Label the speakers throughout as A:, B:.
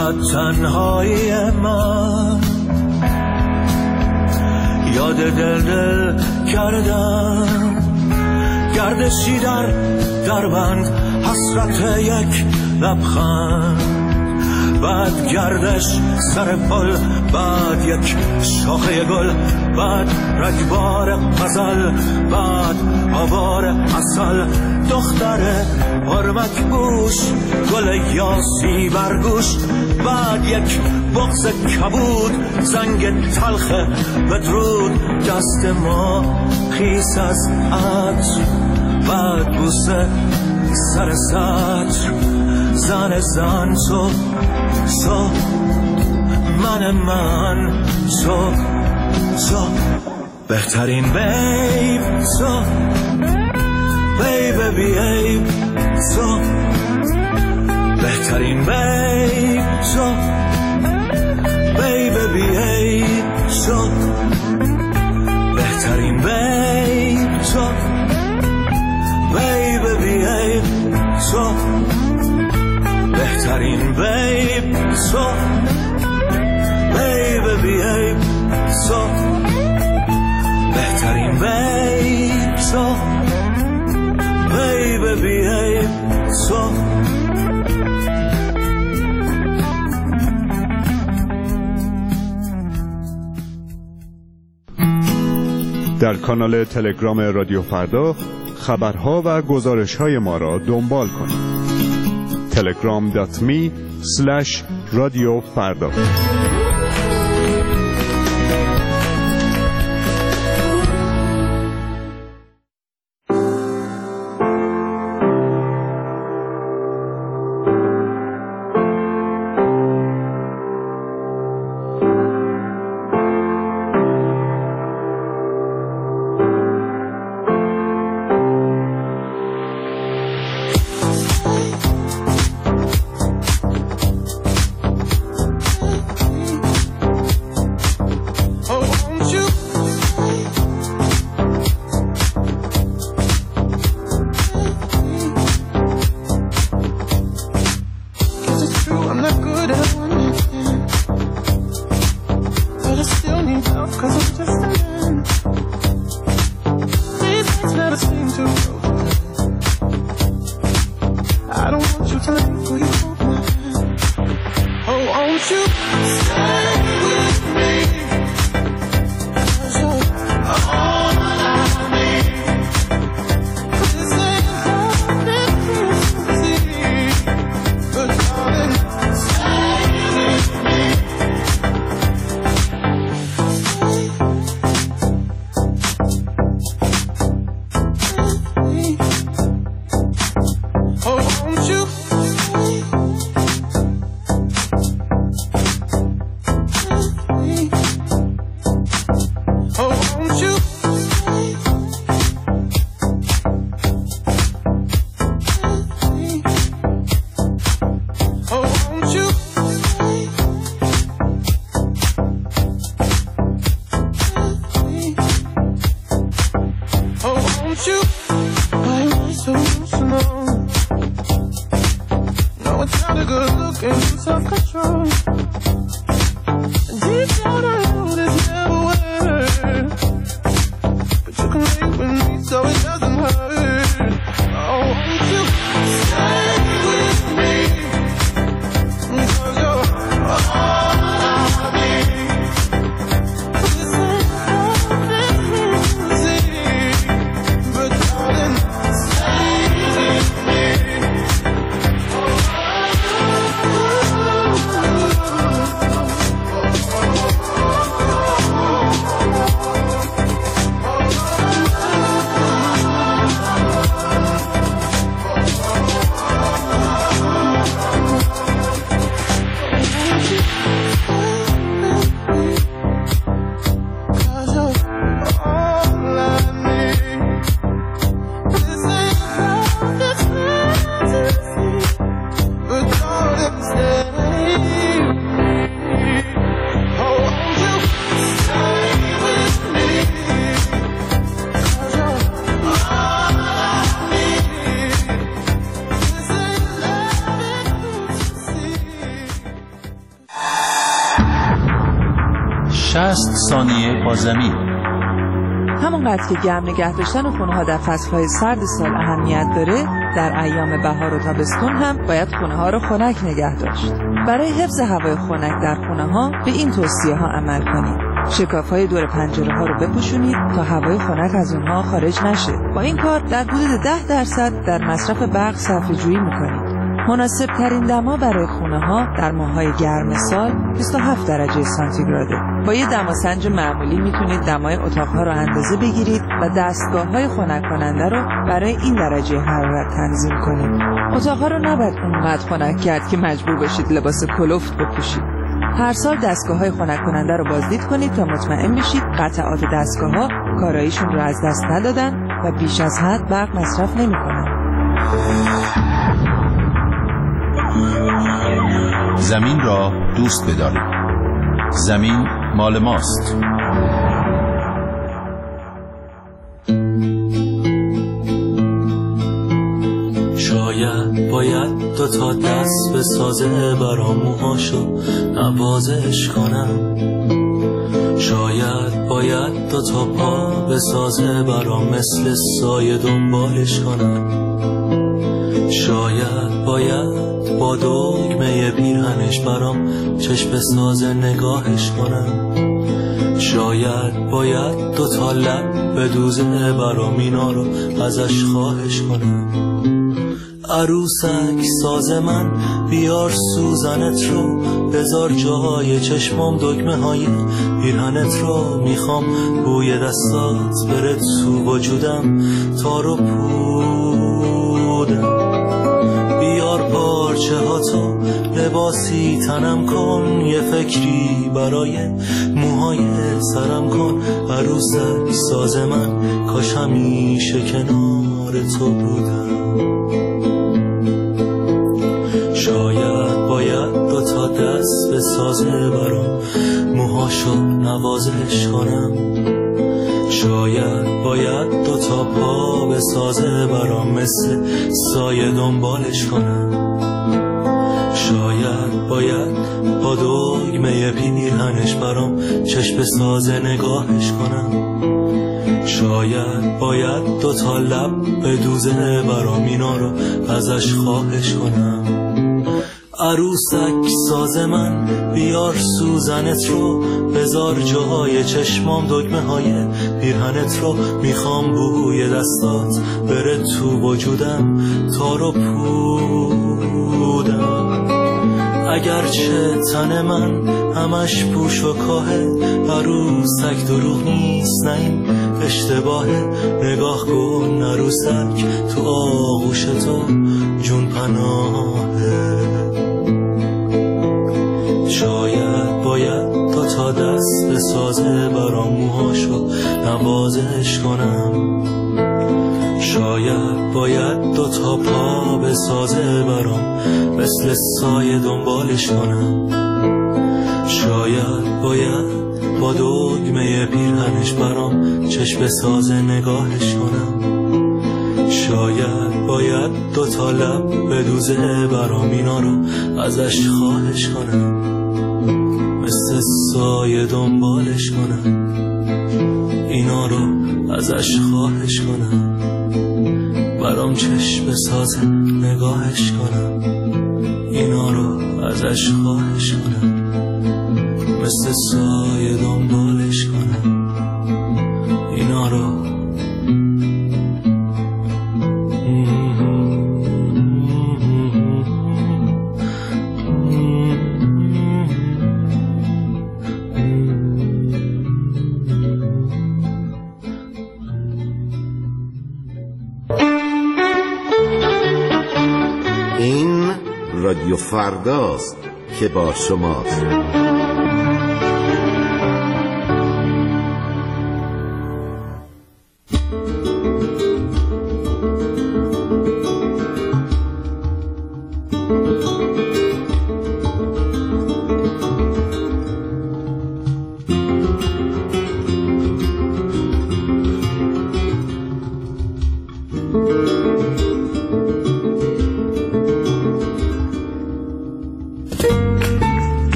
A: و تنهایی من. یاد دل کردم گردشی در دربند، حسرت یک لبخند، بعد گردش سر پل، بعد یک شاخه گل، بعد رگبار غزل، بعد آوار عسل، دختر پرمک بوش، گل یاسی برگوش، بعد یک بغض کبود، زنگ تلخ بدرود، دست ما خیس از عطر، بعد بوسه سر سطر، زن تو من تو بهترین بیب تو، بیب بیب تو، بهترین بیب تو، بیب بیب تو، بهترین بیب تو، بیب بیب تو، بهترین بیب تو، بیب بیب تو، بهترین بیب تو، بیب بیب تو.
B: در کانال تلگرام رادیو فردا خبرها و گزارش‌های ما را دنبال کنید. telegram.me/radiofarda.
C: 60 ثانیه با زمین.
D: همونقدر که گرم نگه داشتن خونه‌ها در فصل‌های سرد سال اهمیت داره، در ایام بهار و تابستون هم باید خونه‌ها رو خنک نگه داشت. برای حفظ هوای خنک در خونه‌ها به این توصیه‌ها عمل کنید. شکاف‌های دور پنجره‌ها رو بپوشونید تا هوای خنک از اونها خارج نشه. با این کار در حدود 10% در مصرف برق صرفه‌جویی می‌کنید. مناسب ترین دما برای خونه‌ها در ماه‌های گرم سال 27 درجه سانتیگراده. با یه دماسنج معمولی میتونید دمای اتاق‌ها رو اندازه بگیرید و دستگاه‌های خنک کننده رو برای این درجه حرارت تنظیم کنید. اتاق‌ها رو نباید اونقدر خنک کرد که مجبور بشید لباس کلفت بپوشید. هر سال دستگاه‌های خنک کننده رو بازدید کنید تا مطمئن بشید قطعات دستگاه‌ها کاراییشون رو از دست ندادن و بیش از حد برق مصرف نمی‌کنن.
C: زمین را دوست بدارید. زمین مال ماست.
A: شاید باید 2 تا دست بسازه برام موهاشو نوازش کنم. شاید باید 2 تا پا بسازه برام مثل سایه دنبالش کنم. شاید باید با دگمه پیرهنش برام چشم بسازه نگاهش کنم. شاید باید 2 تا لب بدوزه برام اینا رو ازش خواهش کنم. عروسک ساز من بیار سوزنت رو، بذار جای چشمام دگمه های پیرهنت رو. میخوام بوی دستات بره تو وجودم تا رو پودم. بیار پارچه ها تو لباسی تنم کن، یه فکری برای موهای سرم کن. عروسک ساز من کاش همیشه کنار تو بودم. شاید باید 2 تا دست بسازه برام موهاشو نوازش کنم. شاید باید 2 تا پا بسازه برام مثل سایه دنبالش کنم. شاید باید با دگمه پیرهنش برام چشم بسازه نگاهش کنم. شاید باید 2 تا لب بدوزه برام اینا رو ازش خواهش کنم. عروسک ساز من بیار سوزنت رو، بذار جای چشمام دگمه های پیرهنت رو. میخوام بوی دستات بره تو وجودم تا رو پودم. اگرچه تن من همش پوش و کاهه، عروسک دروغ نیست نه این اشتباهه. نگاه کن عروسک تو آغوش تو جون پناهه. شاید باید 2 تا دست بسازه برام موهاشو نوازش کنم. شاید باید 2 تا پا بسازه برام مثل سایه دنبالش کنم. شاید باید با دگمه پیرهنش برام چشم بسازه نگاهش کنم. شاید باید 2 تا لب بدوزه برام اینا رو ازش خواهش کنم. مثل سایه دنبالش کنم. اینا رو ازش خواهش کنم. برام چشم بسازه نگاهش کنم. اینا رو ازش خواهش کنم. مثل سایه دنبالش کنم. اینا رو
E: این رادیو فرداست که با شماست.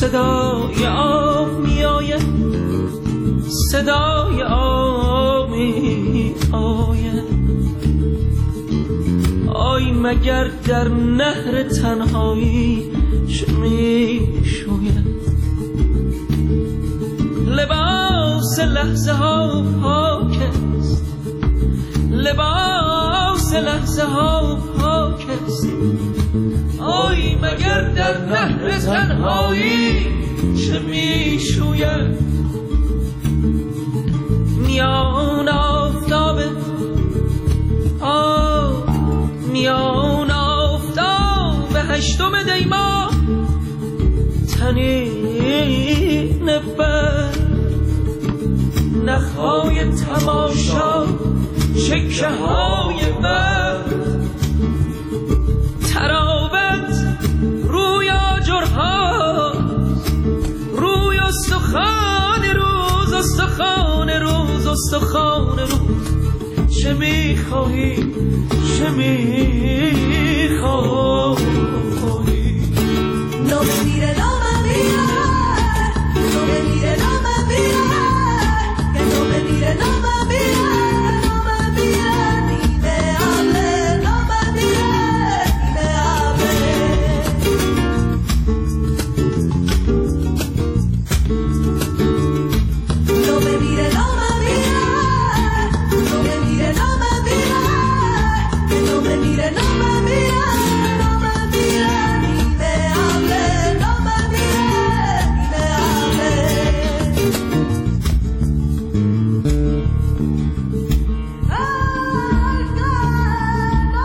F: صدای آب می آید، صدای آب می آید. آی مگر در نهر تنهایی چه می شوید؟ لباس لحظه ها پاک است، لباس لحظه ها پاک است. آی مگر در نهر تنهایی چه می شوید؟ میان آفتاب میان آفتاب هشتم دی ماه تنین بر نخهای تماشا چکه های بر تراوت روی آجرها روی استخوان روز استخوان روز استخوان روز. چه میخواهی چه میخواهی؟
G: No me mire, no me mire, no me mire, no me mire, que no me mire, no me mire, no me mire, ni me hable, no me mire, ni me hable. No me mire, no me mire, no me mire, no me mire, que no me mire, no me mire, no me mire, ni me hable, no me mire, ni me hable. Ay, que no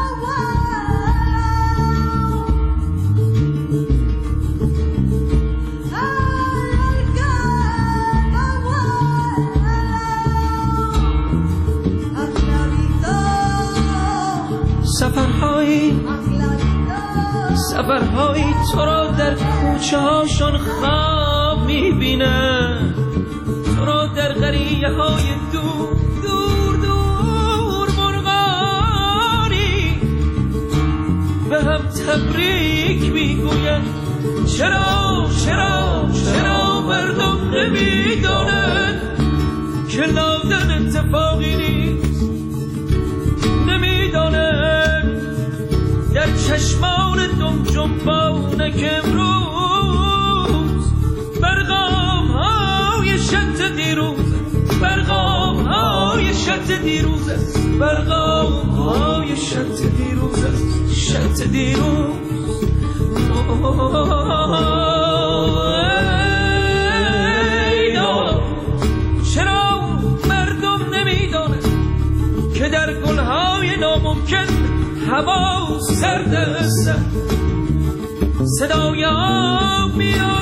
F: سفرهایی تو را در کوچه هاشون خواب میبینن، تو را در قریه های دور دور دور مرغانی به هم تبریک میگوین. چرا چرا چرا مردم نمیدانند که لادن اتفاقی نیست؟ نمیدانند در چشمان دم جنبانه که امروز برغام های شط دیروزه، برغام های شط دیروزه، برغام های شط دیروزه، شط دیروز. چرا مردم نمیدانه که در گلهای ناممکن هوا سرد است؟ صدای آب میاد